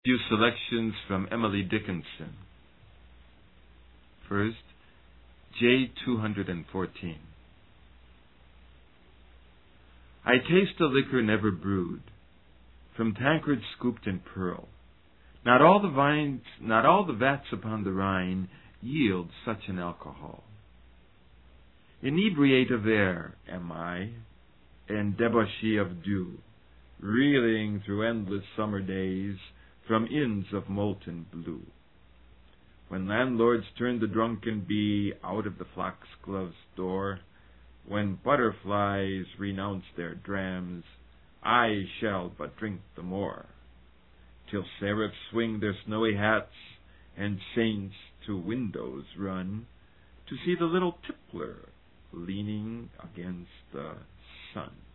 Few selections from Emily Dickinson. First, J214. I taste a liquor never brewed, from tankards scooped in pearl. Not all the vats upon the Rhine yield such an alcohol. Inebriate of air am I, and debauchee of dew, reeling through endless summer days from inns of molten blue. When landlords turn the drunken bee out of the foxglove's door, when butterflies renounce their drams, I shall but drink the more, till seraphs swing their snowy hats, and saints to windows run, to see the little tippler leaning against the sun.